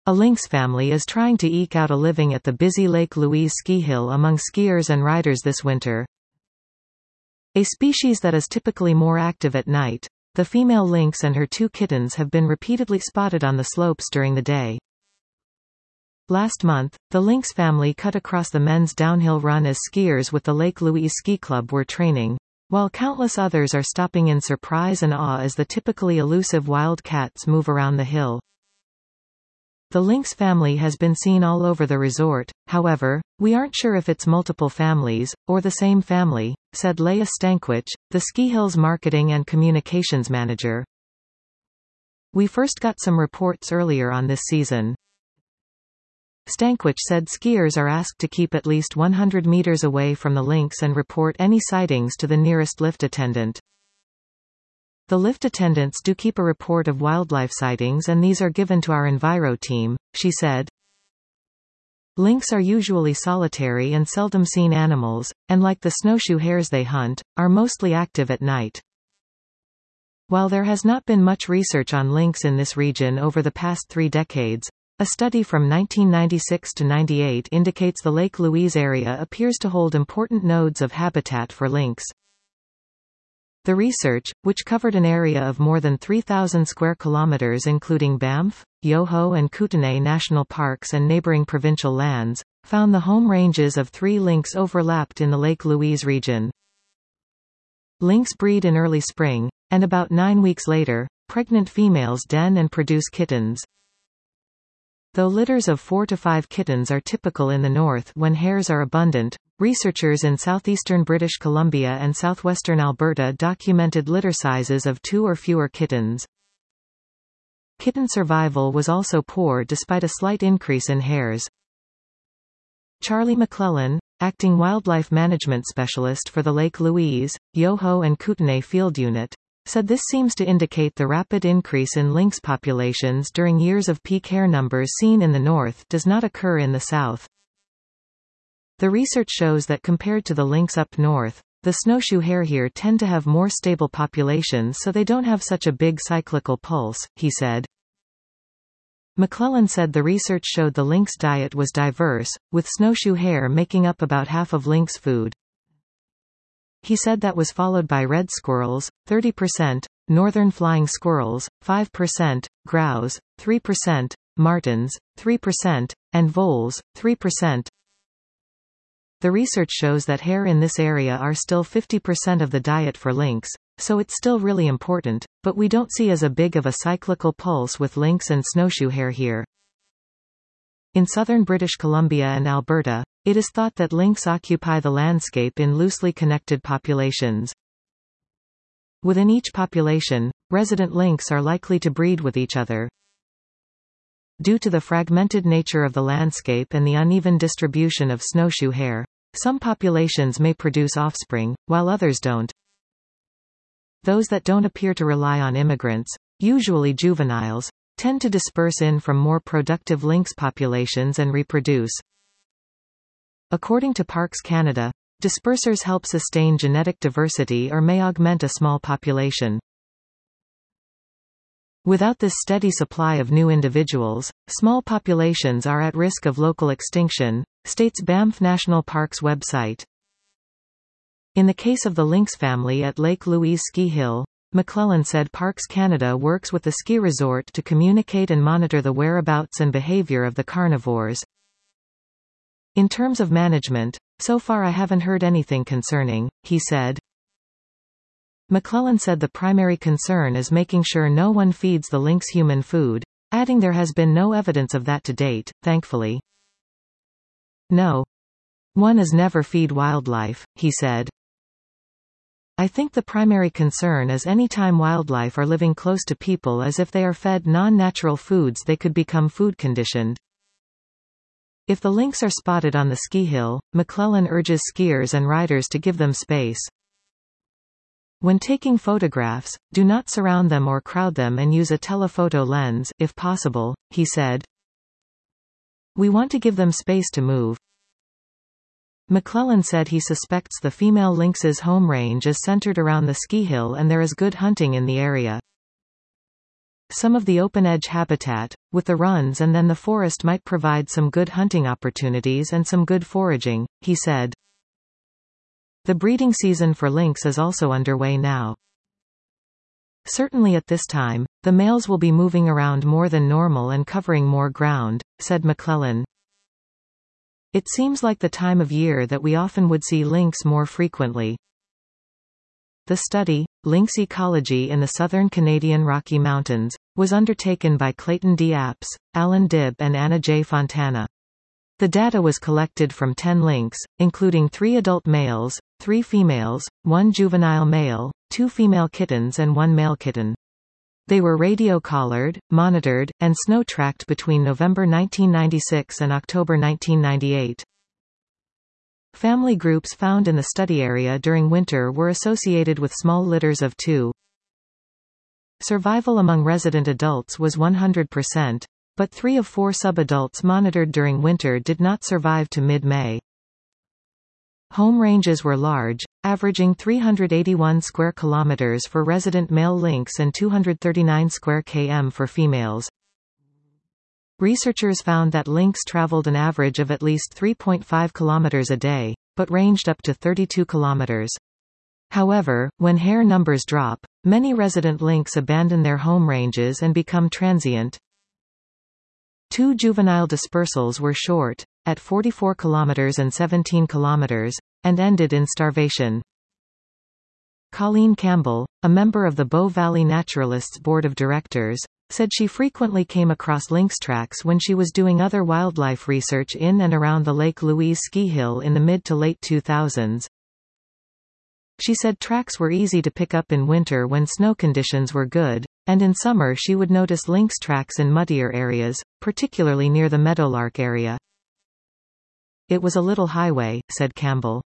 A lynx family is trying to eke out a living at the busy Lake Louise ski hill among skiers and riders this winter. A species that is typically more active at night, the female lynx and her 2 kittens have been repeatedly spotted on the slopes during the day. Last month, the lynx family cut across the men's downhill run as skiers with the Lake Louise Ski Club were training, while countless others are stopping in surprise and awe as the typically elusive wild cats move around the hill. The lynx family has been seen all over the resort, however, we aren't sure if it's multiple families, or the same family, said Leah Stankwich, the ski hill's marketing and communications manager. We first got some reports earlier on this season. Stankwich said skiers are asked to keep at least 100 meters away from the lynx and report any sightings to the nearest lift attendant. The lift attendants do keep a report of wildlife sightings and these are given to our Enviro team, she said. Lynx are usually solitary and seldom seen animals, and like the snowshoe hares they hunt, are mostly active at night. While there has not been much research on lynx in this region over the past 3 decades, a study from 1996 to 98 indicates the Lake Louise area appears to hold important nodes of habitat for lynx. The research, which covered an area of more than 3,000 square kilometers including Banff, Yoho and Kootenay National Parks and neighboring provincial lands, found the home ranges of 3 lynx overlapped in the Lake Louise region. Lynx breed in early spring, and about 9 weeks later, pregnant females den and produce kittens. Though litters of 4 to 5 kittens are typical in the north when hares are abundant, researchers in southeastern British Columbia and southwestern Alberta documented litter sizes of 2 or fewer kittens. Kitten survival was also poor despite a slight increase in hares. Charlie McClellan, acting wildlife management specialist for the Lake Louise, Yoho and Kootenay Field Unit, said this seems to indicate the rapid increase in lynx populations during years of peak hare numbers seen in the north does not occur in the south. The research shows that compared to the lynx up north, the snowshoe hare here tend to have more stable populations so they don't have such a big cyclical pulse, he said. McClellan said the research showed the lynx diet was diverse, with snowshoe hare making up about half of lynx food. He said that was followed by red squirrels, 30%, northern flying squirrels, 5%, grouse, 3%, martins, 3%, and voles, 3%. The research shows that hare in this area are still 50% of the diet for lynx, so it's still really important, but we don't see as a big of a cyclical pulse with lynx and snowshoe hare here. In southern British Columbia and Alberta, it is thought that lynx occupy the landscape in loosely connected populations. Within each population, resident lynx are likely to breed with each other. Due to the fragmented nature of the landscape and the uneven distribution of snowshoe hare, some populations may produce offspring, while others don't. Those that don't appear to rely on immigrants, usually juveniles, tend to disperse in from more productive lynx populations and reproduce. According to Parks Canada, dispersers help sustain genetic diversity or may augment a small population. Without this steady supply of new individuals, small populations are at risk of local extinction, states Banff National Park's website. In the case of the lynx family at Lake Louise Ski Hill, McClellan said Parks Canada works with the ski resort to communicate and monitor the whereabouts and behavior of the carnivores. In terms of management, so far I haven't heard anything concerning, he said. McClellan said the primary concern is making sure no one feeds the lynx human food, adding there has been no evidence of that to date, thankfully. No. One is never feed wildlife, he said. I think the primary concern is any time wildlife are living close to people as if they are fed non-natural foods they could become food conditioned. If the lynx are spotted on the ski hill, McClellan urges skiers and riders to give them space. When taking photographs, do not surround them or crowd them and use a telephoto lens, if possible, he said. We want to give them space to move. McClellan said he suspects the female lynx's home range is centered around the ski hill and there is good hunting in the area. some of the open-edge habitat, with the runs, and then the forest might provide some good hunting opportunities and some good foraging, he said. The breeding season for lynx is also underway now. Certainly at this time, the males will be moving around more than normal and covering more ground, said McClellan. It seems like the time of year that we often would see lynx more frequently. The study, Lynx Ecology in the Southern Canadian Rocky Mountains, was undertaken by Clayton D. Apps, Alan Dibb and Anna J. Fontana. The data was collected from 10 lynx, including 3 adult males, 3 females, 1 juvenile male, 2 female kittens and 1 male kitten. They were radio-collared, monitored, and snow-tracked between November 1996 and October 1998. Family groups found in the study area during winter were associated with small litters of 2. Survival among resident adults was 100%, but 3 of 4 subadults monitored during winter did not survive to mid-May. Home ranges were large, averaging 381 square kilometers for resident male lynx and 239 square km for females. Researchers found that lynx traveled an average of at least 3.5 kilometers a day, but ranged up to 32 kilometers. However, when hare numbers drop, many resident lynx abandon their home ranges and become transient. 2 juvenile dispersals were short, at 44 kilometers and 17 kilometers, and ended in starvation. Colleen Campbell, a member of the Bow Valley Naturalists Board of Directors, said she frequently came across lynx tracks when she was doing other wildlife research in and around the Lake Louise ski hill in the mid to late 2000s. She said tracks were easy to pick up in winter when snow conditions were good, and in summer she would notice lynx tracks in muddier areas, particularly near the meadowlark area. It was a little highway, said Campbell.